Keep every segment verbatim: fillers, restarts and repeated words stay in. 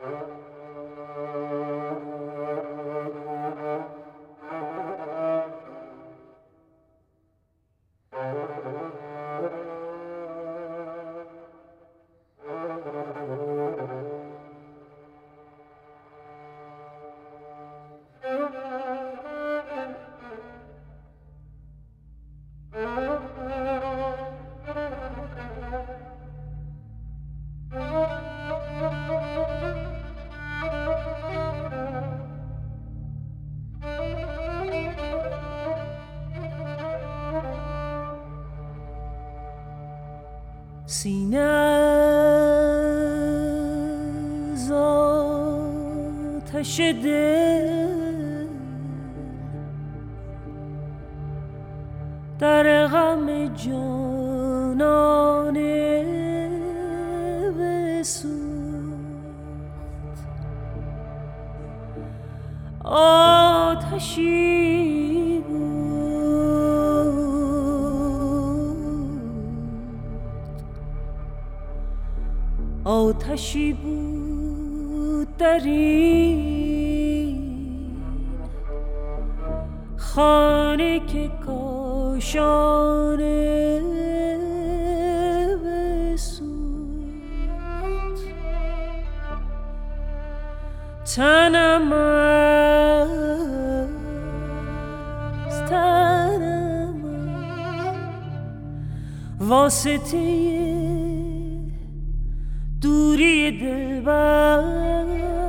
سینه از آتش دل در غم جانانه بسوخت. آتشی آتشی بود در این خانه که کاشانه بسوخت. تنم از تنم واسطه دوری دلبر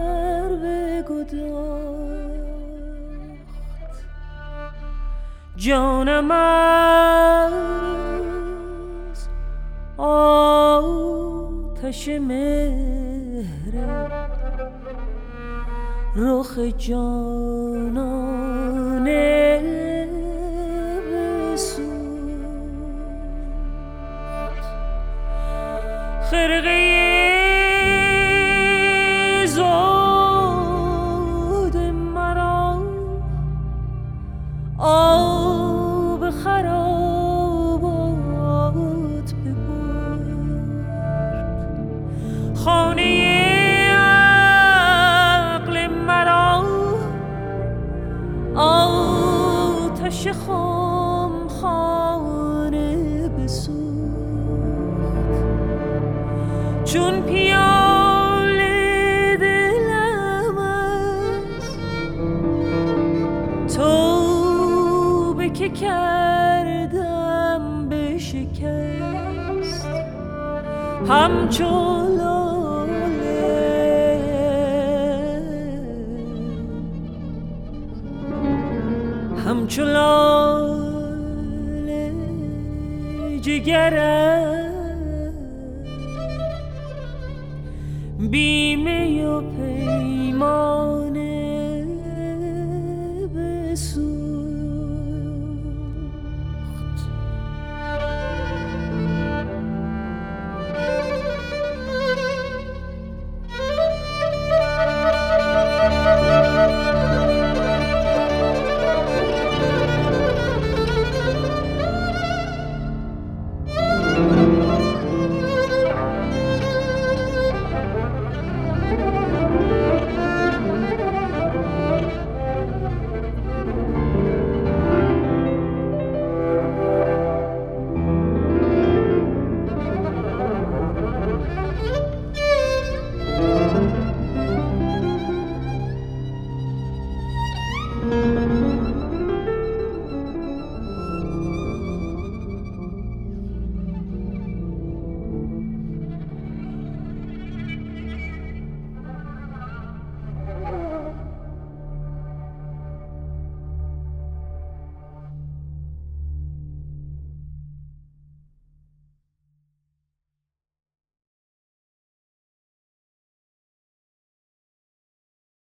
بگداخت. جانم از آتش مهر رخ جانانه بسوخت. خرقه آب خرابات ببرد. خانه عقل مرا آتش خام خانه بسوخت. چون پیاله دلم است تو که کردم به شکست. همچو لاله همچو لاله جگرم بیمه و پیمان